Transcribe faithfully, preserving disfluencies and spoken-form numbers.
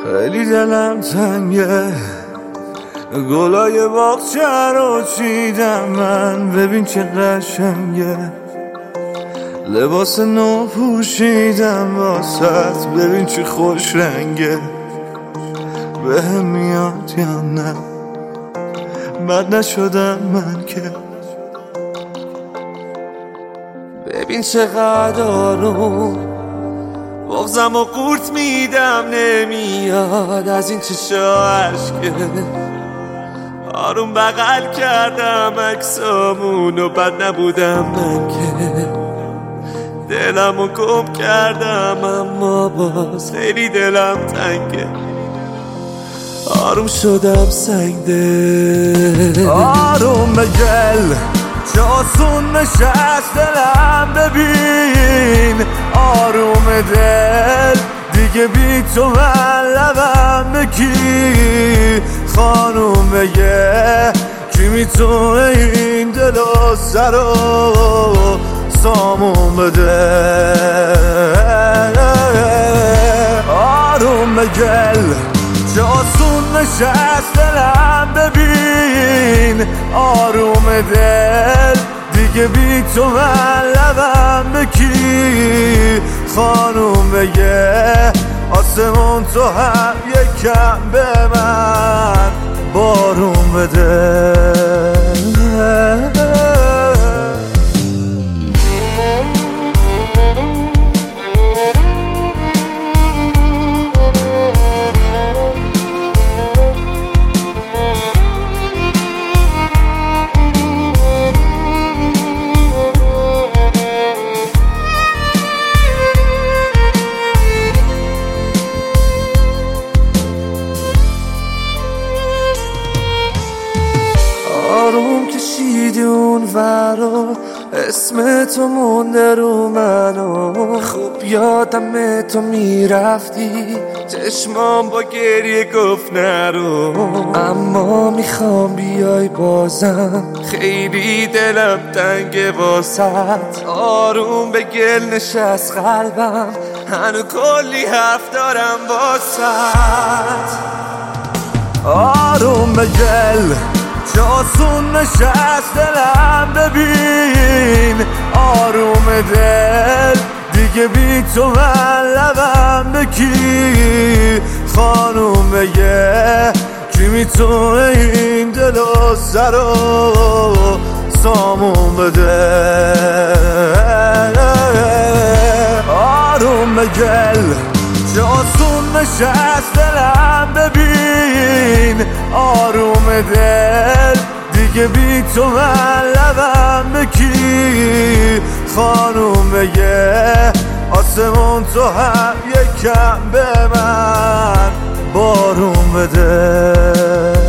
خیلی دلم تنگه، گلای باغچه رو چیدم من، ببین چه قشنگه. لباس نو پوشیدم واسط، ببین چه خوش رنگه. بهم میاد یا نه، بد نشدم من که. ببین چقدر آروم بغزم و قورت میدم، نمیاد از این چشا عشقه. آروم بغل کردم عکسامون و بد نبودم من که. دلمو گم کردم اما باز خیلی دلم تنگه. آروم شدم سنگ دل، آروم بگل چه آسون نشست دلم. ببین آروم دل دیگه بی تو من لبم بکی. خانوم بگه کی میتونه این دل و سر و سامون بده. آروم بگل چه آسون نشست دلم. ببین آروم دل دیگه بی تو من لبم بکی. خانوم بگه آسمون تو هم یکم به من بارون بده. آروم کشیدی اون ورا، اسم تو مونده رو منو. خوب یادم تو میرفتی، چشمام با گریه گفت نرو. اما میخوام بیای بازم، خیلی دلم تنگه واسط. آروم به گل نشست قلبم، هنو کلی حرف دارم واسط. آروم به گل چه آسون نشست دلم. ببین آروم دل دیگه بی تو من لبم بکی. خانوم بگه کی میتونه این دل و سر و سامون بده. آروم بگل چه آسون نشست دلم. ببین آروم دل دیگه بی تو من لبم بکی. خانوم بگه آسمون تو هم یکم به من بارون بده.